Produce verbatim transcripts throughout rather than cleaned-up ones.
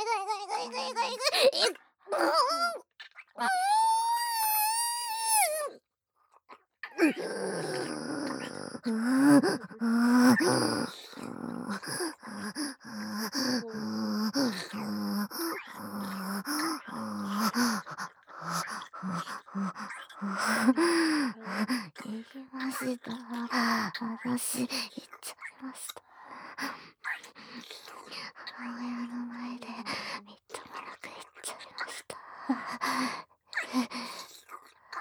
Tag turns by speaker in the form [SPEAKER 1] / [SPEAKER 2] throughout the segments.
[SPEAKER 1] 言いました。話言っちゃいました。母親の前で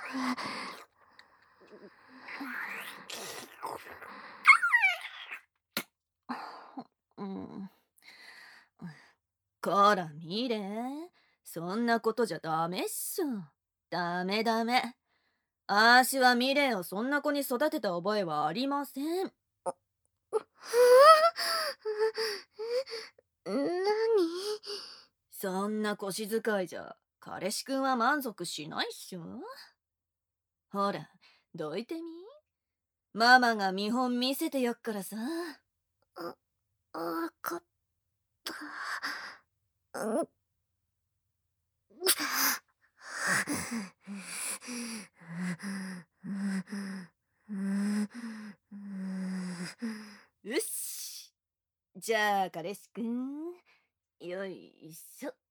[SPEAKER 2] うん。こらミレー、そんなことじゃダメっしょ。ダメダメ。あーしはミレーをそんな子に育てた覚えはありません。
[SPEAKER 1] なに？
[SPEAKER 2] そんな腰使いじゃ彼氏くんは満足しないっしょ。ほら、どいてみ。ママが見本見せてやっからさ。
[SPEAKER 1] あ、わかった。うん。
[SPEAKER 2] よし。じゃあ彼氏くん、よいしょ。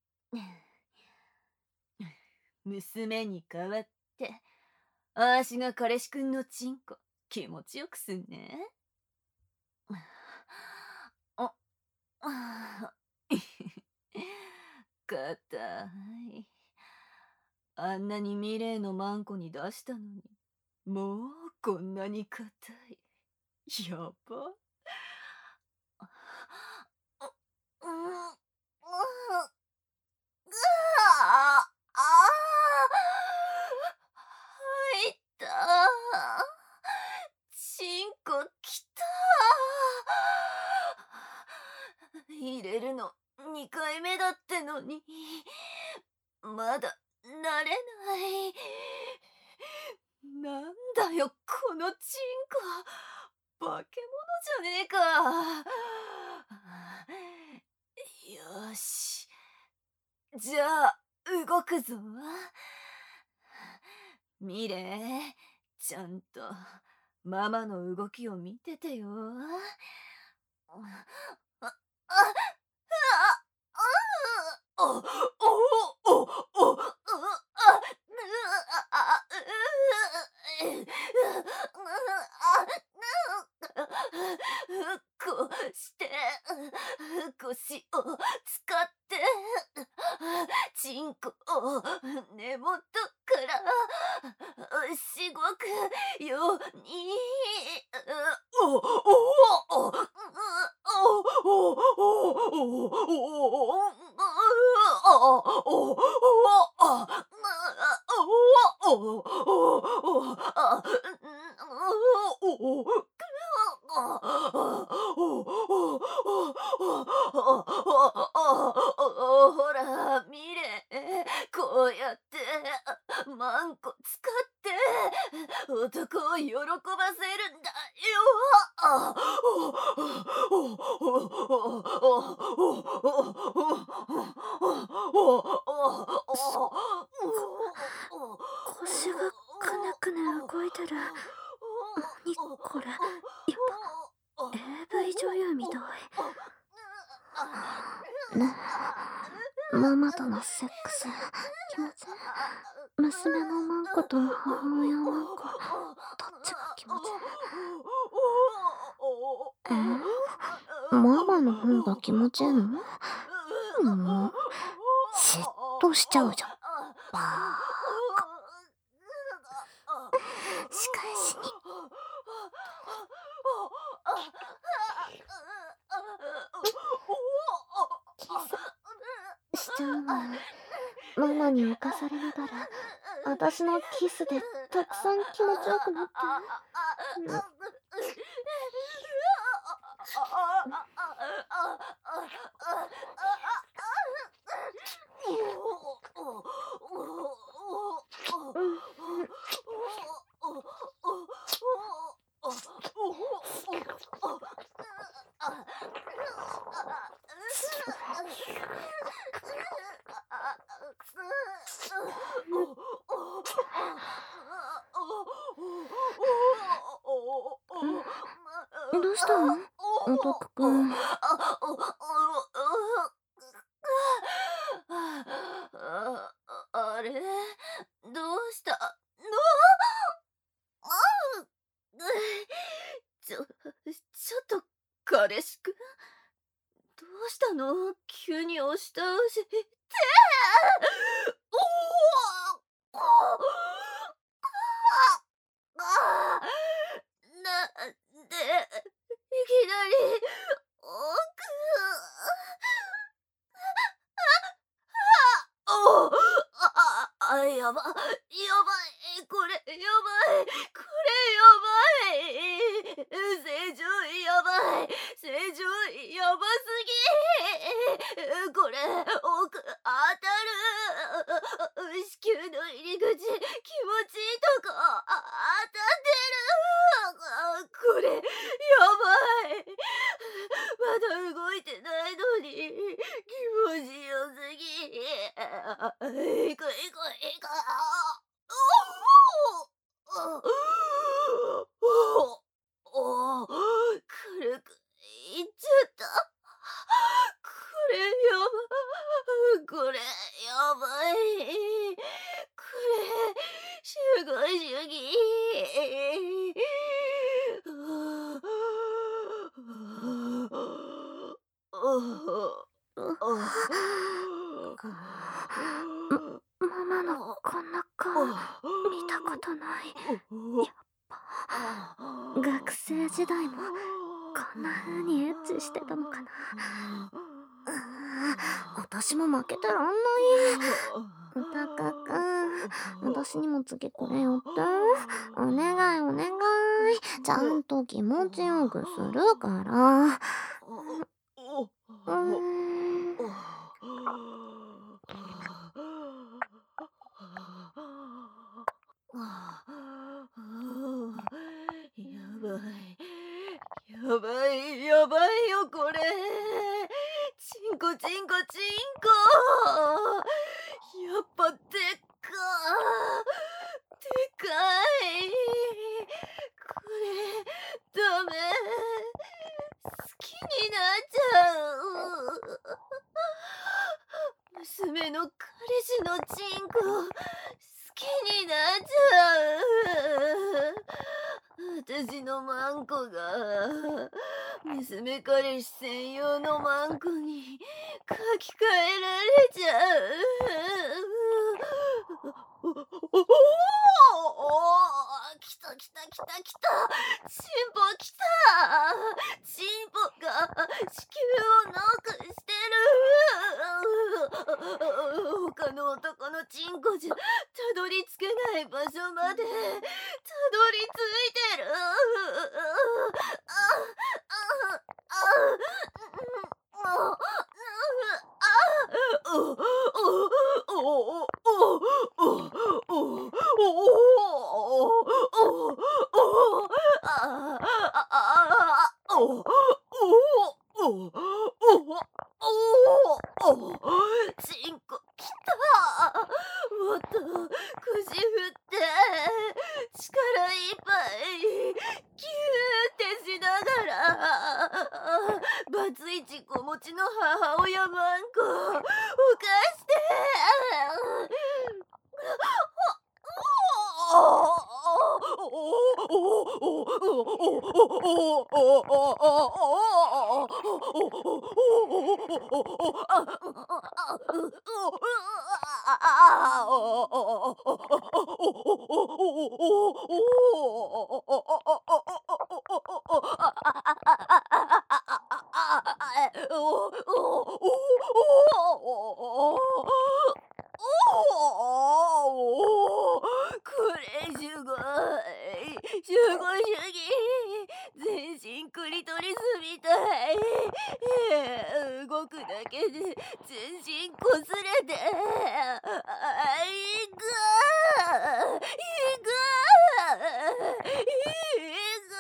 [SPEAKER 2] 娘に代わって、あーしが彼氏くんのチンコ気持ちよくすんね。あ、あ硬い。あんなにミレーのマンコに出したのに、もうこんなに硬い。やば。うん、うん、ぐああ入った。チンコきた。入れるのにかいめだってのに、まだ慣れない。なんだよこのチンコ、化け物じゃねえか。よし、じゃあ動くぞ。ミレー、ちゃんとママの動きを見ててよ。あ、あ、あ、あ、お、お、お、お、う、あ、あ、こうして腰を使ってチンコを根元からしごくように。おおおおほら見れ、こうやってマンコ使って男を喜ばせるんだよ。
[SPEAKER 1] 腰がくねくね動いてる。なにこれ。やっぱ エーブイ 女優みたい。ねえ、ママとのセックス気持ちいい？娘のマンコと母親マンコ、どっちが気持ちいい？えー、ママの方が気持ちいいの？うん、嫉妬しちゃうじゃん、バーカ。仕返しに。キスしちゃうの。ママに浮かされながら私のキスでたくさん気持ちよくなって。んどうしたの？おとくくん。
[SPEAKER 2] あれ、どうしたの？ちょ、ちょっと彼氏くん、どうしたの？急に押し倒して。おおごい主義。
[SPEAKER 1] ママのこんな顔見たことない。やっぱ学生時代もこんな風にエッチしてたのかな。私も負けてらんない。タカ君、私にも次これよって。お願いお願い。ちゃんと気持ちよくするから。うーん。
[SPEAKER 2] やばい。やばい、やばいよ、これ。チンコ、チンコ、チンコ。やっぱ、でっか。でかい。これ、ダメ。好きになっちゃう。娘の彼氏のチンコ、好きになっちゃう。私のマンコが、娘彼氏専用のマンコに書き換えられちゃう。おおおお、来た来た来た来た。チンポ来た。チンポが子宮をノックしてる。他の男のチンコじゃたどり着けない場所までたどり着いてる。あああチンコきた。もっと腰振って力いっぱいキューってしながらバツイチ子持ちの母親マンコを犯して。これすごい。すごい主義。全身クリトリスみたい。動くだけで全身こすれて。あいぐーいぐーいぐ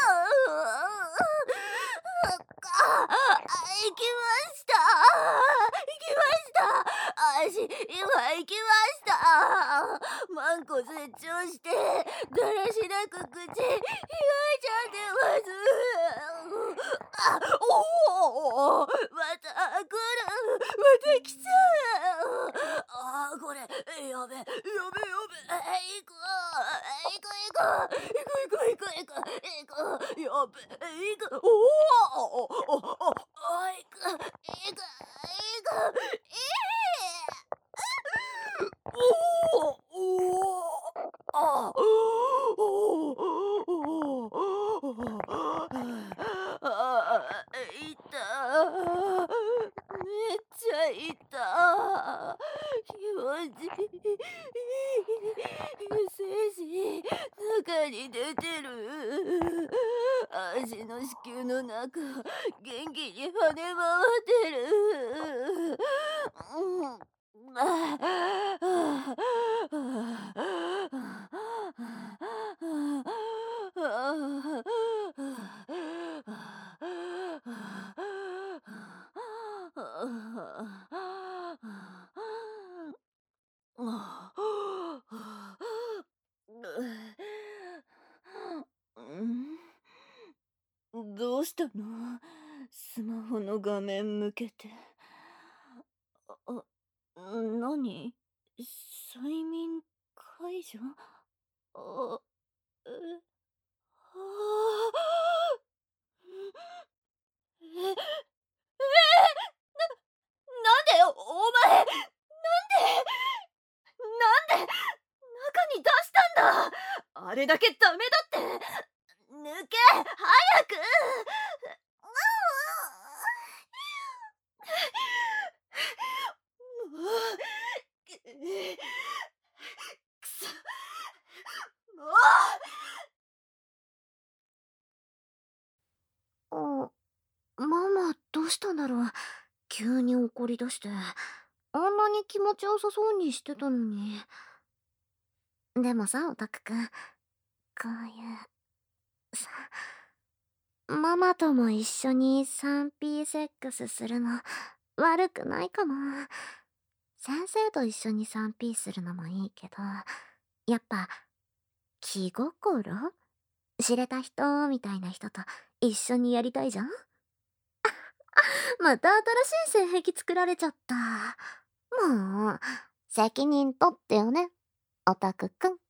[SPEAKER 2] ーあ、行きました行きました足、今行きましたマンコ成長して、だらしなく口、開いちゃってますあ、おおまた来るまた来ちゃうあー、これ、やべ、やべやべ行こう行こう行こう行こう行こう行こう行こうやべ、行こうおおおおおお行く行く行くおおおああいためっちゃいた気持ちいい精子中に出てる足の子宮の中元気に跳ね回ってるうんあどうしたの？スマホの画面向けて。あ、なに？催眠解除？
[SPEAKER 1] う、え、ああ。え、ええ！ななんで、お前、なんでなんで中に出したんだ！
[SPEAKER 2] あれだけダメだって。
[SPEAKER 1] 抜け、早く！もう、くくそ、もう！あ、ママどうしたんだろう。急に怒り出して。あんなに気持ちよさそうにしてたのに。でもさ、オタクくん、こういうさ、ママとも一緒に スリーピー セックスするの悪くないかな。先生と一緒に スリーピー するのもいいけど、やっぱ気心知れた人みたいな人と一緒にやりたいじゃん。また新しい性癖作られちゃった。もう責任取ってよね、オタクくん。